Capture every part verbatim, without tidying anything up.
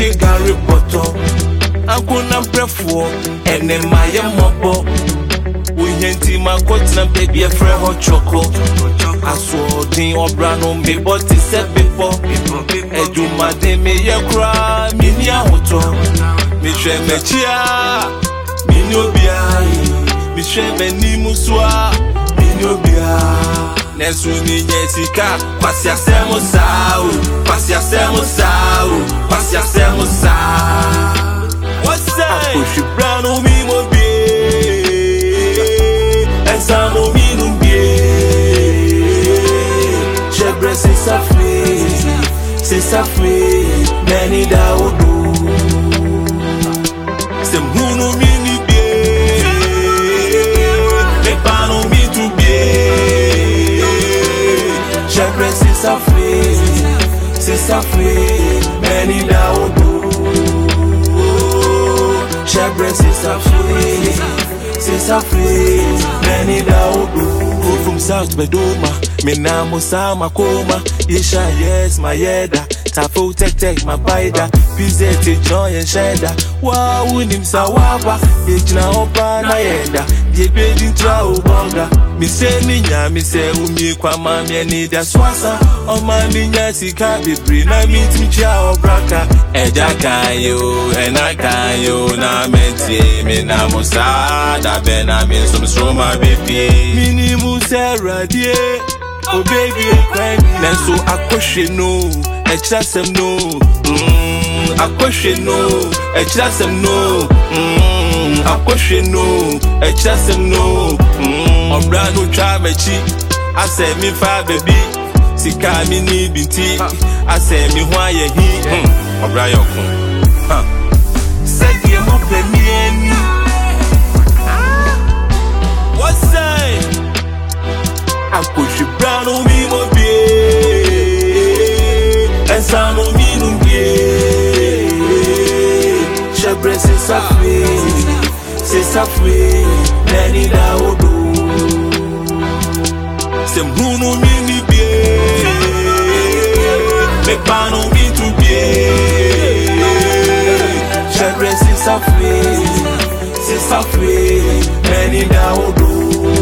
Meche Gary Bottom. Akuna prefo, ene maye mobo. Uyenti makoti baby a friend hot choco. Aso din obrano me boti se before. Ejuma de me ye cry, mini a hoto. Me share me chia, mini obia. Me share me ni muswa, mini obia. Nesu ni nyesika, pasi a semo sao, pasi a semo sao, pasi a semo sao. What's that? Push you brown on me mo be, esa no me no be. Chebre se safre, se safre, many da odo. Se muno mi ni be, me pa no mi tu be. Chebre se safre, se safre, many da odo. Chebre se safre, se safre, many da odo. From south to Bedoma, me na mo sa makoma. Isha yes my yeda, tafo tek tek my bida. Pizete joy and sheda. Wa unim sawaba, ejna opa na yeda. Ye bedi tra ubonga. Mi se ninya, mi se umi kwa mami eni da swasa. Oma ninya sika bibri na meet mi cha obraka. Eja kanyo, ena kanyo na menti. Me na mo sa da bena mi sum stroma baby. Mini musa radie, oh baby cry. Nenso akweshe no, echira sem no. Mm, akweshe no, echira sem no. Mm, akweshe no, echira sem no. Mm, obra no try mechi, I say me fa baby. Sika mi ni binti, I say me why ye he. Obra yokun. Huh. Say ye mo pe mi eni. What's that? I push you brown on me mo be, and some on me no be. Chebre se safre, se safre, many da odo. Se muno mi ni be, me pa no mi tu be. Chebre se safre, se safre, many da odo.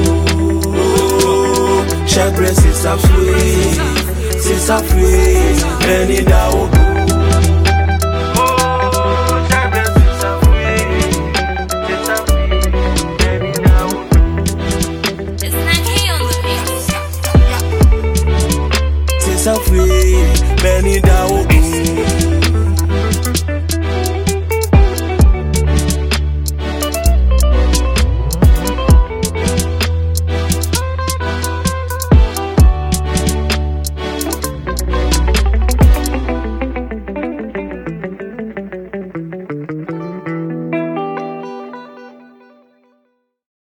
Chebre se safre, se safre, many da odo. Chebre se safre, se safre, many da odo. It's not K on the beat. Se safre, many da odo.